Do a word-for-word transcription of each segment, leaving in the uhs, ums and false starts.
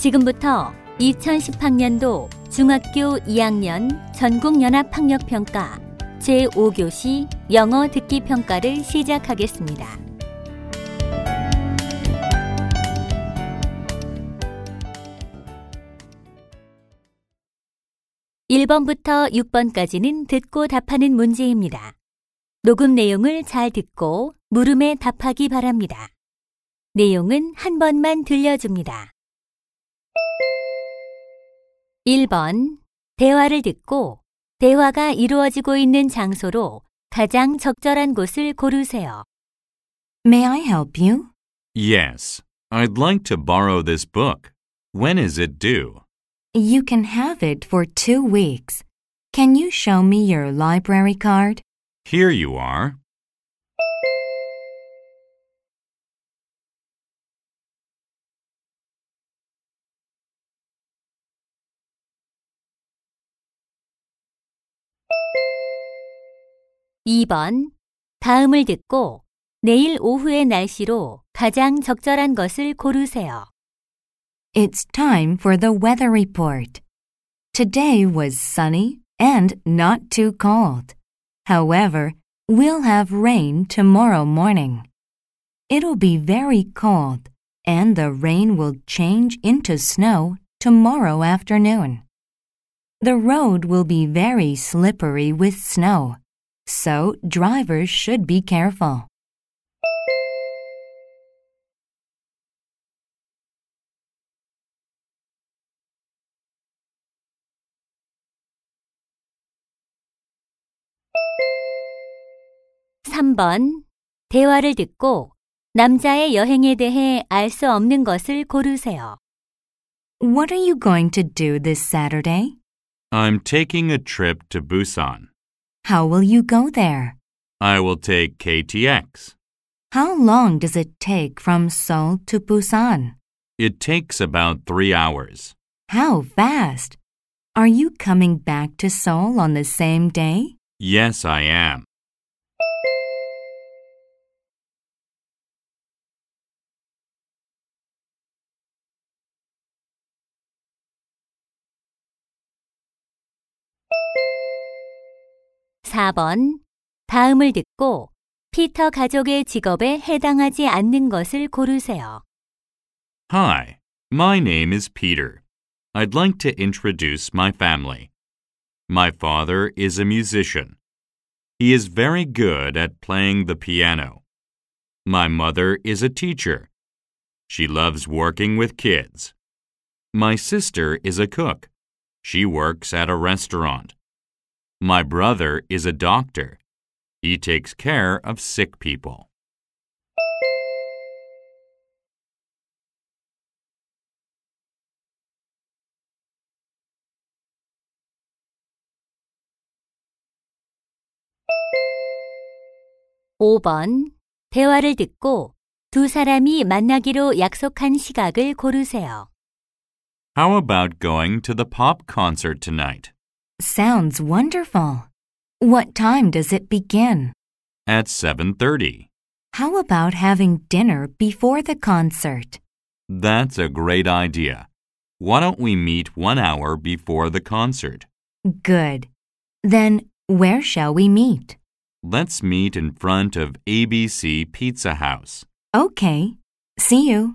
지금부터 이천십 학년도 중학교 이 학년 전국연합학력평가 제오 교시 영어 듣기 평가를 시작하겠습니다. 일 번부터 육 번까지는 듣고 답하는 문제입니다. 녹음 내용을 잘 듣고 물음에 답하기 바랍니다. 내용은 한 번만 들려줍니다. 일 번. 대화를 듣고 대화가 이루어지고 있는 장소로 가장 적절한 곳을 고르세요. May I help you? Yes, I'd like to borrow this book. When is it due? You can have it for two weeks. Can you show me your library card? Here you are. 이 번. 다음을 듣고 내일 오후의 날씨로 가장 적절한 것을 고르세요. It's time for the weather report. Today was sunny and not too cold. However, we'll have rain tomorrow morning. It'll be very cold, and the rain will change into snow tomorrow afternoon. The road will be very slippery with snow, so drivers should be careful. 삼 번. 대화를 듣고 남자의 여행에 대해 알 수 없는 것을 고르세요. What are you going to do this Saturday? I'm taking a trip to Busan. How will you go there? I will take K T X. How long does it take from Seoul to Busan? It takes about three hours. How fast? Are you coming back to Seoul on the same day? Yes, I am. 사 번. 다음을 듣고 피터 가족의 직업에 해당하지 않는 것을 고르세요. Hi, my name is Peter. I'd like to introduce my family. My father is a musician. He is very good at playing the piano. My mother is a teacher. She loves working with kids. My sister is a cook. She works at a restaurant. My brother is a doctor. He takes care of sick people. 오 번. 대화를 듣고 두 사람이 만나기로 약속한 시각을 고르세요. How about going to the pop concert tonight? Sounds wonderful. What time does it begin? At seven thirty. How about having dinner before the concert? That's a great idea. Why don't we meet one hour before the concert? Good. Then where shall we meet? Let's meet in front of A B C Pizza House. Okay. See you.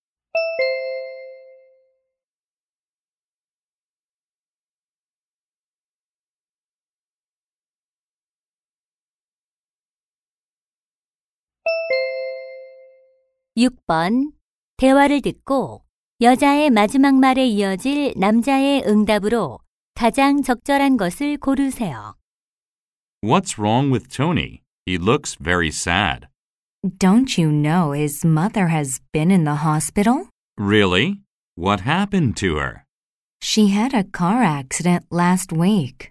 육 번. 대화를 듣고 여자의 마지막 말에 이어질 남자의 응답으로 가장 적절한 것을 고르세요. What's wrong with Tony? He looks very sad. Don't you know his mother has been in the hospital? Really? What happened to her? She had a car accident last week.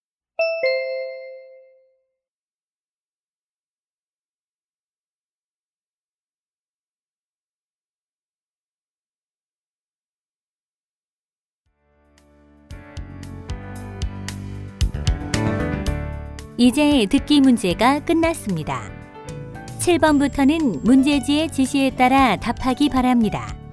이제 듣기 문제가 끝났습니다. 칠 번부터는 문제지의 지시에 따라 답하기 바랍니다.